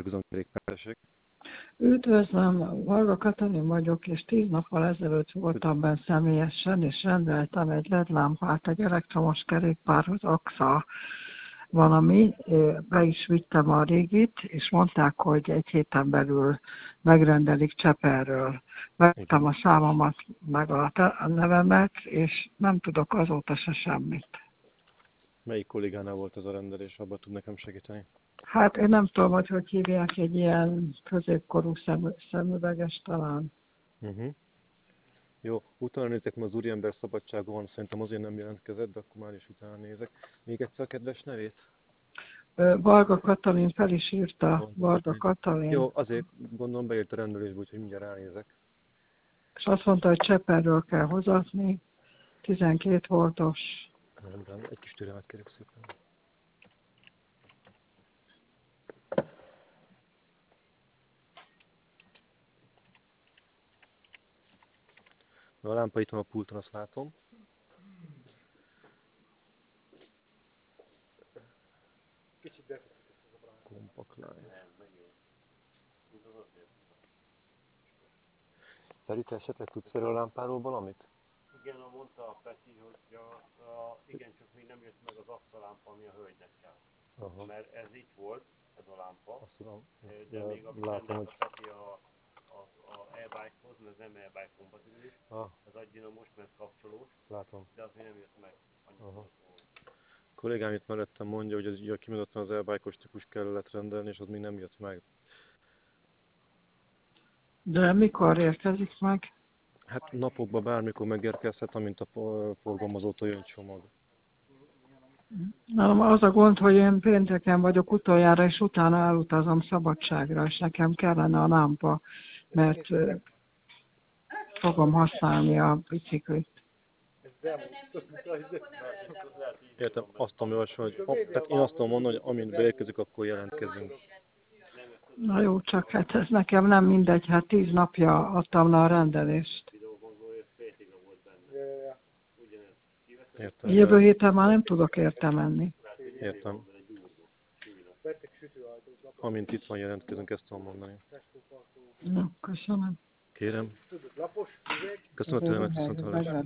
Üzemkerékpár. Üdvözlöm, Varga Katalin vagyok, és 10 nappal ezelőtt voltam benne személyesen, és rendeltem egy LED-lámpát egy elektromos kerékpárhoz, AXA valami, be is vittem a régit, és mondták, hogy egy héten belül megrendelik Cseperről. Vettem a számomat, meg a nevemet, és nem tudok azóta se semmit. Melyik kollégánál volt ez a rendelés, abban tud nekem segíteni? Hát én nem tudom, hogy hívják, egy ilyen középkorú szemüveges talán. Jó, utána nézek, mert az úriember szabadságon van, szerintem azért nem jelentkezett, de akkor már is utána nézek. Még egyszer a kedves nevét? Varga Katalin, fel is írta, Varga Katalin. Jó, azért gondolom beírt a rendelésbe, úgyhogy mindjárt ránézek. És azt mondta, hogy Cseperről kell hozatni, 12 voltos. Rendben, egy kis türelmet kérek szépen. A lámpa itt van a pulton, azt látom. Kicsit deficites ez a bránc. Compact line. Feri, te esetleg tudsz erről a lámpáról valamit? Igen, mondta a Peti, hogy igen, csak még nem jött meg az AXA lámpa, ami a hölgynek kell. Aha. Mert ez itt volt, ez a lámpa, Azt tudom, de még amit látom, rendelt a Peti a e-bike-hoz, mert az nem e-bike kompatibilis, ez agydinamos, mert kapcsolós, látom. de az még nem jött meg. A kollégám itt mellettem mondja, hogy ez kimondottan az e-bike-os típus kellett rendelni, és az még nem jött meg. De mikor érkezik meg? Hát napokban bármikor megérkezhet, amint a forgalmazótól jön csomag. Na, az a gond, hogy én pénteken vagyok utoljára, és utána elutazom szabadságra, és nekem kellene a lámpa, mert fogom használni a biciklit. Értem, azt tudom javasolni, hogy tehát én azt tudom mondani, hogy amint beérkezik, akkor jelentkezünk. Na jó, csak hát ez nekem nem mindegy, hát 10 napja adtam le a rendelést. Értem. Jövő héten már nem tudok érte menni. Értem. Amint itt van, jelentkezünk, ezt tudom mondani. Na, köszönöm. Kérem. Köszönöm a türelmet, viszont hallásra.